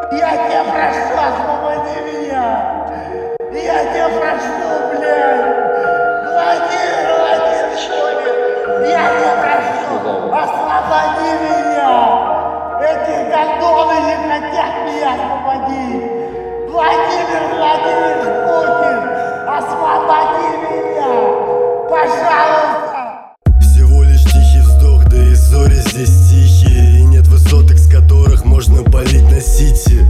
Я тебя прошу, освободи меня! Я тебя прошу, блядь! Владимир, я тебя прошу, освободи меня! Эти гондоны не хотят меня освободить! Владимир Путин, освободи меня! Пожалуйста! Всего лишь тихий вздох, да и зори здесь тихие. И нет высоток, с которых можно палить на сити.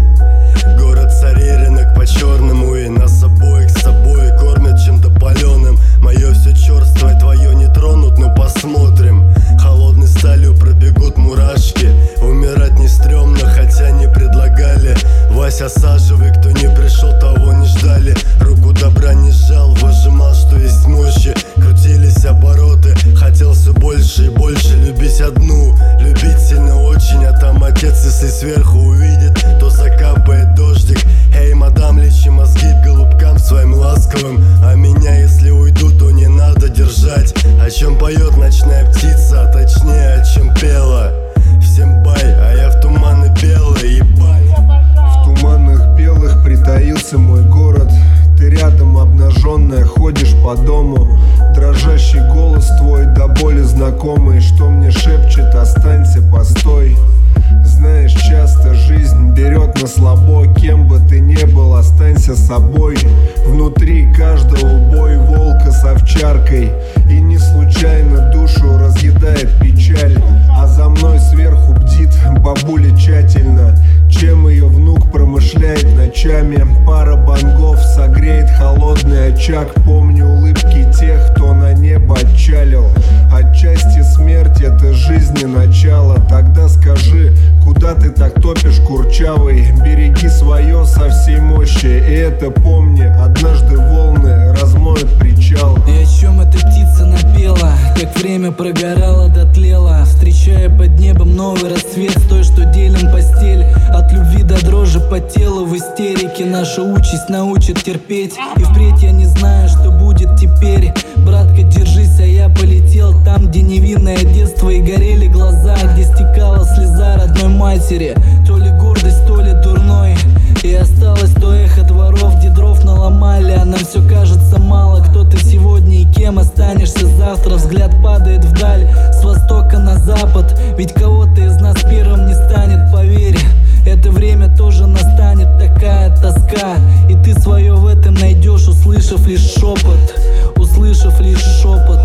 Город царей, рынок по-черному, и нас обоих с собой кормят чем-то паленым. Мое все черствое, твое не тронут, но посмотрим. Холодной сталью пробегут мурашки. Умирать не стрёмно, хотя не предлагали. Вася, осаживай, кто не пришел, того не ждали. Руку добра не сжал, выжимал, что есть мощи. Крутились обороты, хотел все больше и больше. Любить одну, любить сильно очень. А там отец, если сверху увидит, то закапает дождик. Эй, мадам, лечи мозги голубкам своим ласковым. А меня, если уйду, то не надо держать. О чем поет ночная птица, а точнее, о чем пела. Всем бай, а я в туманы белые, ебать. В туманах белых притаился мой город. Ты рядом обнаженная, ходишь по дому. Дрожащий голос твой до боли знакомый, что мне шепчет: останься, постой. Знаешь, часто жизнь берет на слабо. Кем бы ты ни был, останься собой. Внутри каждого бой волка с овчаркой. И не случайно душу разъедает печаль. А за мной сверху бдит бабуля тщательно. Чем ее внук промышляет ночами. Пара бангов согреет холодный очаг. Помню улыбки тех, кто на небо отчалил. Отчасти смерть — это жизни начало. Тогда скажи, куда ты так топишь, курчавый? Береги свое со всей мощи. И это помни, однажды волны размоют причал. И о чем эта птица напела, как время прогорало, дотлело, встречая под небом новый расцвет с той, что делим постель. От любви до дрожи по телу в истерике. Наша участь научит терпеть. И впредь я не знаю, что будет теперь. Братка, держись, а я полетел там, где невинное детство и горели глаза, где стекала слеза родной матери. То ли гордость, то ли дурной. И осталось то эхо дворов, где дров наломали. А нам все кажется мало. Кто ты сегодня и кем останешься завтра? Взгляд падает вдаль, с востока на запад. Ведь кого-то из нас первым не станет, поверь. Это время тоже настанет, такая тоска. И ты свое в этом найдешь, услышав лишь шепот. Услышав лишь шепот.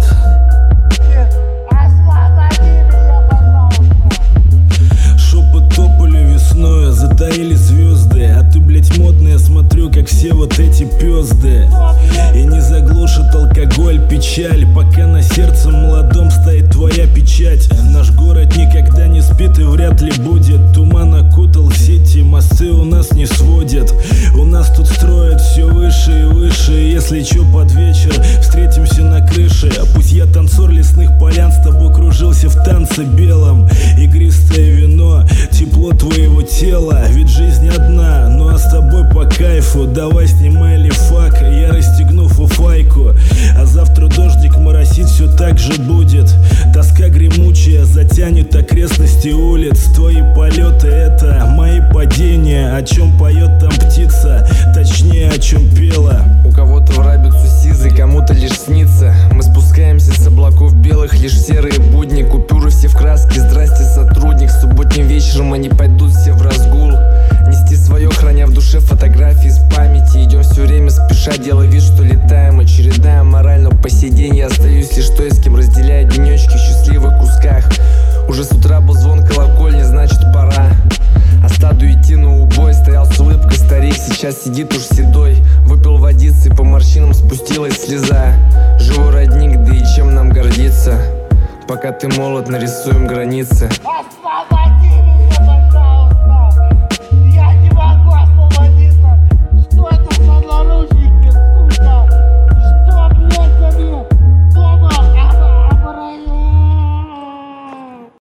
Шепот тополя весною, затаили звезды. А ты, блять, модная, смотрю, как все вот эти пёзды. И не заглушит алкоголь, печаль, пока на сердце молодом стоит твоя печать. Наш город никогда не спит и вряд ли будет. Туман окутал сети, мосты у нас не сводят. У нас тут строят все выше и выше. Если чё, под вечер встретимся на крыше. Пусть я танцор лесных полян, с тобой кружился в танце белом. Игристое вино, тепло твоего тела. Ведь жизнь одна, ну а с тобой по кайфу. Давай снимай лифак, я расстегну фуфайку. А завтра дождик моросит, все так же будет. Тоска гремучая затянет окрестности улиц. Твои полеты — это мои падения. О чем поет там птица, точнее, о чем пела. У кого-то в рабицу сизый, кому-то лишь снится. Мы спускаемся с облаков белых, лишь серые будни. Купюры все в краске, здрасте, сотрудник. Субботним вечером они пойдут все в разгул. Нести свое, храня в душе фотографии с памяти. Идем все время спеша, делая вид, что летаем. Очередная мораль, но по сей день я остаюсь лишь той, с кем разделяю денечки в счастливых кусках. Уже с утра был звон колокольни, значит пора. А стаду идти на убой. Стоял с улыбкой старик, сейчас сидит уж седой. Выпил водицы, по морщинам спустилась слеза. Живой родник, да и чем нам гордиться? Пока ты молод, нарисуем границы. Освободи!